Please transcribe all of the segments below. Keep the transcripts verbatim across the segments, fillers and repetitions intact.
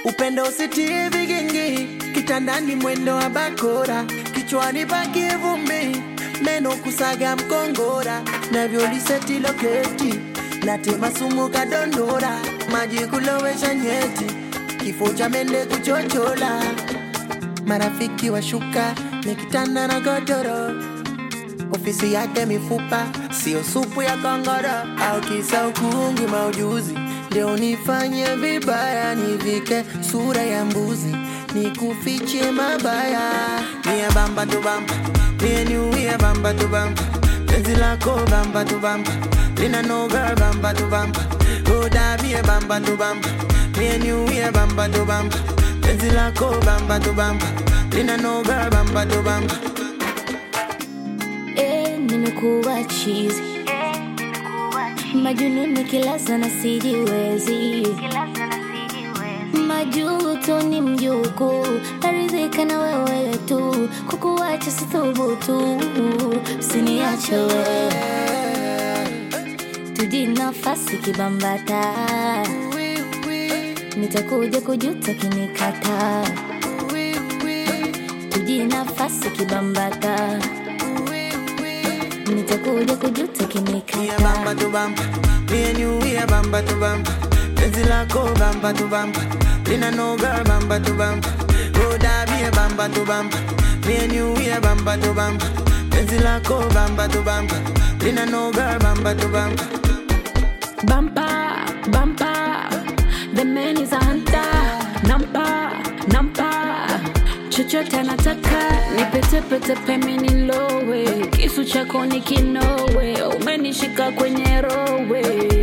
Upendo usitie vigingi, kitandani mwendo wa bakora, kichwani paki vumbi, meno kusaga mkongora, navyo liseti loketi, natema sumu kadondora, maji kulowesha nyeti, kifo cha mende kuchochola. Marafiki washuka, nikitanda na godoro, ofisi yake mifupa, sio supu ya kongoro, au kisa ukungi maujuzi, leo nifanye vibaya, nivike sura ya mbuzi, nikufiche mabaya. Mie bamba tu bamba, mie niuye bamba tu bamba, penzi lako bamba tu bamba, lina no girl bamba tu bamba, roda mie bamba tu bamba, mie niuye bamba tu bamba, penzi lako bamba tu bamba, lina no girl bamba tu bamba. Eh, nimekuwa cheesy, majununi kila sana sijiwezi, majuto ni mjuku, naridhika na wewe tu, kukuacha sithubutu, usiniache wewe, tuji nafasi kibambata, nitakuja kujuta kinikata, tuji nafasi kibambata, nitakuja kujuta kinikata. Mie bamba tu bamba, mie niuye bamba tu bamba, penzi lako bamba tu bamba, lina no girl bamba tu bamba, roda mie bamba tu bamba, mie niuye bamba tu bamba, penzi lako bamba tu bamba, lina no girl bamba tu bamba. Bamba, bamba, the man is a hunter. Nampa, nampa, chochote anataka, nipete pete pemi nilowe, kisu chako ni kinowe, umenishika kwenye rowe.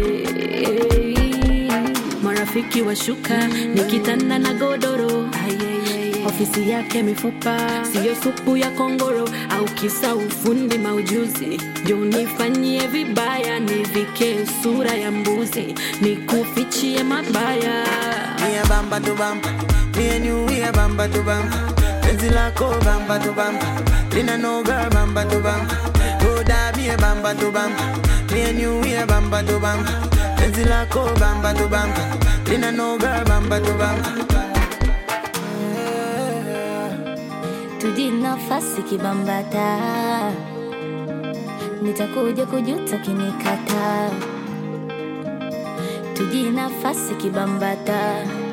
Marafiki washuka, nikitanda na godoro, ofisi yake mifupa, sio supu ya kongoro, au kisa ufundi maujuzi, jo nifanyie vibaya, nivike sura ya mbuzi, nikufichie mabaya. Mie bamba tu bamba, mie niuye bamba tu bamba, penzi lako bamba tu bamba, lina no girl bamba tu bamba, roda mie bamba tu bamba, mie niuye bamba tu bamba, penzi lako bamba tu bamba, lina no girl bamba tu bamba. Tuji nafasi kibambata, nitakuja kujuta kinikata, tuji nafasi kibambata.